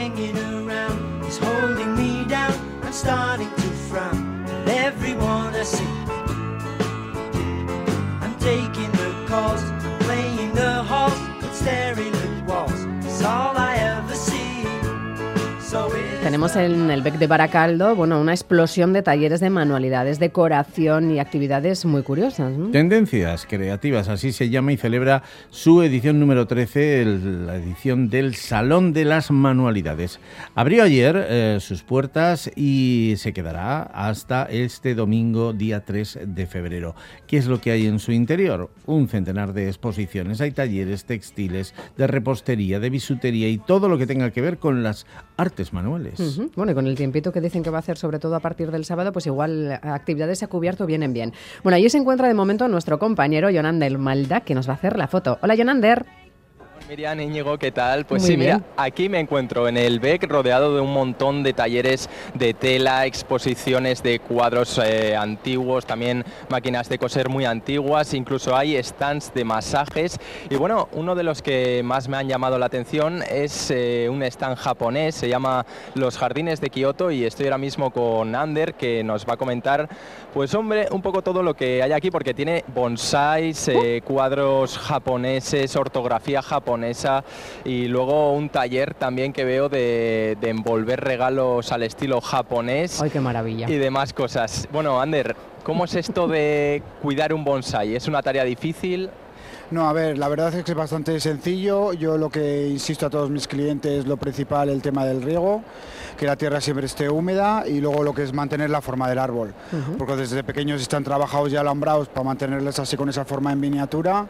hanging around is holding me down. I'm starting to frown at everyone I see. I'm taking the calls, playing the halls, but staring at walls. It's all I ever see. Tenemos en el Bec de Baracaldo, una explosión de talleres de manualidades, decoración y actividades muy curiosas, ¿no? Tendencias creativas, así se llama, y celebra su edición número 13, la edición del Salón de las Manualidades. Abrió ayer sus puertas y se quedará hasta este domingo, día 3 de febrero. ¿Qué es lo que hay en su interior? Un centenar de exposiciones. Hay talleres textiles, de repostería, de bisutería y todo lo que tenga que ver con las artes manuales. Bueno, y con el tiempito que dicen que va a hacer, sobre todo a partir del sábado, pues igual actividades a cubierto vienen bien. Bueno, allí se encuentra de momento nuestro compañero Jonander Malda, que nos va a hacer la foto. Hola, Jonander. Miriam, Íñigo, ¿qué tal? Pues Muy sí, bien. mira, aquí me encuentro en el Bec rodeado de un montón de talleres de tela, exposiciones de cuadros antiguos, también máquinas de coser muy antiguas, incluso hay stands de masajes. Y bueno, uno de los que más me han llamado la atención es un stand japonés, se llama Los Jardines de Kioto, y estoy ahora mismo con Ander, que nos va a comentar, pues hombre, un poco todo lo que hay aquí, porque tiene bonsáis, cuadros japoneses, ortografía japonesa, y luego un taller también que veo de envolver regalos al estilo japonés. ¡Ay, qué maravilla! Y demás cosas. Bueno, Ander, ¿cómo es esto de cuidar un bonsái? ¿Es una tarea difícil? No, a ver, la verdad es que es bastante sencillo. Yo lo que insisto a todos mis clientes, lo principal, el tema del riego, que la tierra siempre esté húmeda, y luego lo que es mantener la forma del árbol, porque desde pequeños están trabajados y alambrados para mantenerles así con esa forma en miniatura,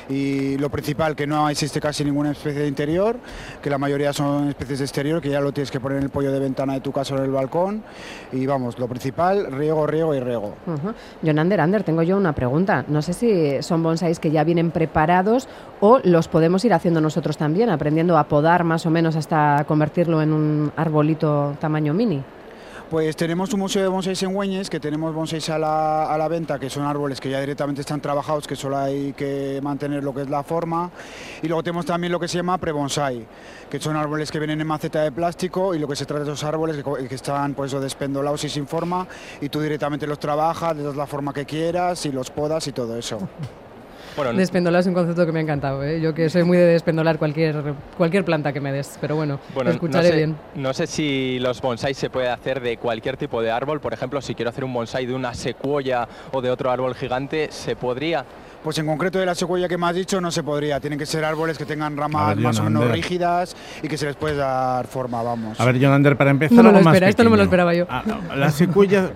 y lo principal, que no existe casi ninguna especie de interior, que la mayoría son especies de exterior, que ya lo tienes que poner en el pollo de ventana de tu casa o en el balcón, y vamos, lo principal, riego, riego y riego. Jonander, Ander, tengo yo una pregunta. No sé si son bonsáis que ya vienen preparados o los podemos ir haciendo nosotros también, aprendiendo a podar más o menos hasta convertirlo en un arbolito tamaño mini. Pues tenemos un museo de bonsáis en Güeñes, que tenemos bonsáis a la venta, que son árboles que ya directamente están trabajados, que solo hay que mantener lo que es la forma. Y luego tenemos también lo que se llama pre-bonsai, que son árboles que vienen en maceta de plástico, y lo que se trata de esos árboles que están pues despendolados y sin forma, y tú directamente los trabajas, les das la forma que quieras y los podas y todo eso. Bueno, despendolar es un concepto que me ha encantado, ¿eh? Yo que soy muy de despendolar cualquier planta que me des, pero bueno, lo escucharé bien. No sé si los bonsáis se puede hacer de cualquier tipo de árbol. Por ejemplo, si quiero hacer un bonsái de una secuoya o de otro árbol gigante, ¿se podría? Pues en concreto de la secuoya que me has dicho no se podría. Tienen que ser árboles que tengan ramas más o menos rígidas y que se les puede dar forma, vamos. A ver, Jonander, para empezar, no me lo espera, esto no me lo esperaba yo. La secuoya,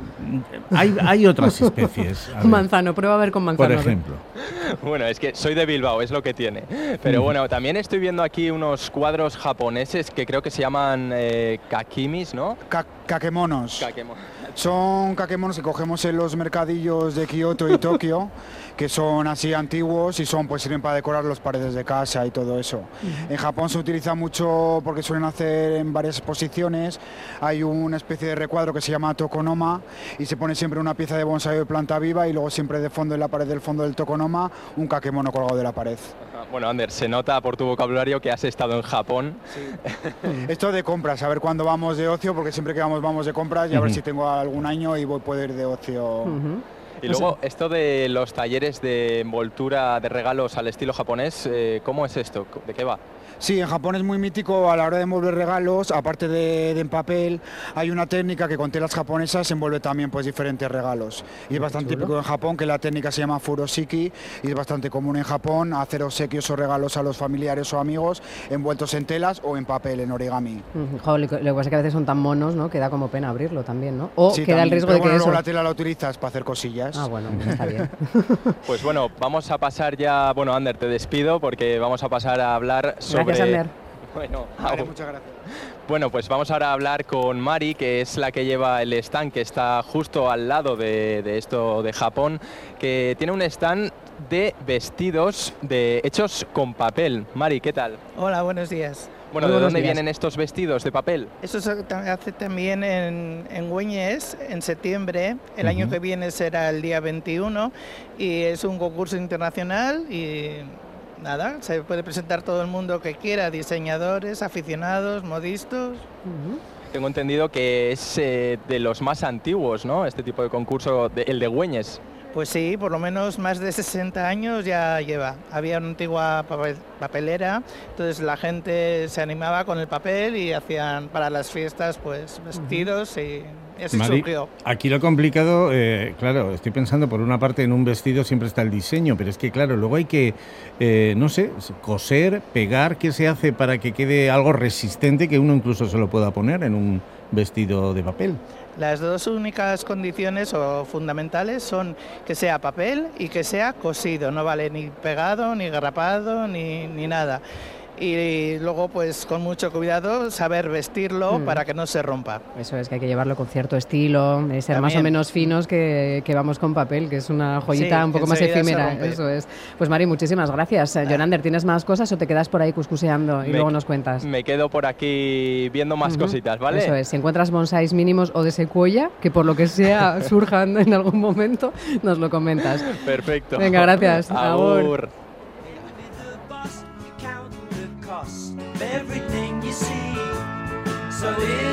hay otras especies. Manzano, prueba a ver con manzano. Por ejemplo. Bueno, es que soy de Bilbao, es lo que tiene. Pero bueno, también estoy viendo aquí unos cuadros japoneses que creo que se llaman kakimis, ¿no? Kakemonos. Son kakemonos que cogemos en los mercadillos de Kioto y Tokio, que son así antiguos y sirven para decorar las paredes de casa y todo eso. En Japón se utiliza mucho porque suelen hacer en varias exposiciones. Hay una especie de recuadro que se llama tokonoma, y se pone siempre una pieza de bonsái de planta viva, y luego siempre de fondo, en la pared del fondo del tokonoma, un kakemono colgado de la pared. Bueno, Ander, se nota por tu vocabulario que has estado en Japón. Sí. Esto de compras, a ver cuándo vamos de ocio, porque siempre que vamos de compras, y a ver si tengo algún año y puedo ir de ocio. Y luego, esto de los talleres de envoltura de regalos al estilo japonés, ¿cómo es esto? ¿De qué va? Sí, en Japón es muy mítico a la hora de envolver regalos, aparte de en papel, hay una técnica que con telas japonesas envuelve también pues diferentes regalos. Y es bastante típico en Japón, que la técnica se llama furoshiki, y es bastante común en Japón hacer obsequios o regalos a los familiares o amigos envueltos en telas o en papel, en origami. Joder, lo que pasa es que a veces son tan monos, ¿no? Que da como pena abrirlo también, ¿no? O sí, queda también, el riesgo pero de que luego eso... la tela la utilizas para hacer cosillas. Ah, bueno, está bien. Pues bueno, vamos a pasar ya... Bueno, Ander, te despido porque vamos a pasar a hablar sobre... Gracias, Ander. Bueno, vale, muchas gracias. Bueno, pues vamos ahora a hablar con Mari, que es la que lleva el stand, que está justo al lado de esto de Japón, que tiene un stand de vestidos hechos con papel. Mari, ¿qué tal? Hola, buenos días. Bueno, ¿de dónde vienen estos vestidos de papel? Eso se hace también en Güeñes, en septiembre. El año que viene será el día 21, y es un concurso internacional, y nada, se puede presentar todo el mundo que quiera, diseñadores, aficionados, modistas. Tengo entendido que es de los más antiguos, ¿no? Este tipo de concurso, el de Güeñes. Pues sí, por lo menos más de 60 años ya lleva. Había una antigua papelera, entonces la gente se animaba con el papel y hacían para las fiestas pues vestidos y así surgió. Aquí lo complicado, claro, estoy pensando por una parte en un vestido siempre está el diseño, pero es que claro, luego hay que, no sé, coser, pegar, ¿qué se hace para que quede algo resistente que uno incluso se lo pueda poner en un vestido de papel? Las dos únicas condiciones o fundamentales son que sea papel y que sea cosido, no vale ni pegado, ni grapado, ni nada. Y luego, pues con mucho cuidado, saber vestirlo para que no se rompa. Eso es, que hay que llevarlo con cierto estilo, ser También más o menos finos que vamos con papel, que es una joyita un poco más efímera. Eso es. Pues Mari, muchísimas gracias. Jonander, ¿tienes más cosas o te quedas por ahí cuscuseando y luego nos cuentas? Me quedo por aquí viendo más cositas, ¿vale? Eso es, si encuentras bonsáis mínimos o de secuoya, que por lo que sea surjan en algún momento, nos lo comentas. Perfecto. Venga, gracias. Agur. Everything you see, so